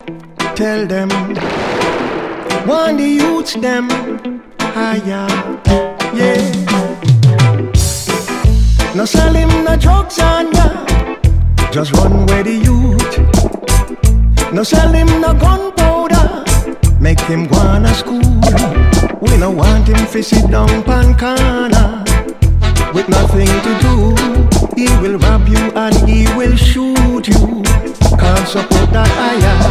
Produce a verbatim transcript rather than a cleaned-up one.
Tell them, warn the youths them higher, yeah. No sell him no drugs on ya, just run where the youth. No sell him no gunpowder, make him go on a school. We no want him to sit down pan corner with nothing to do. He will rob you and he will shoot you. Can't support that higher.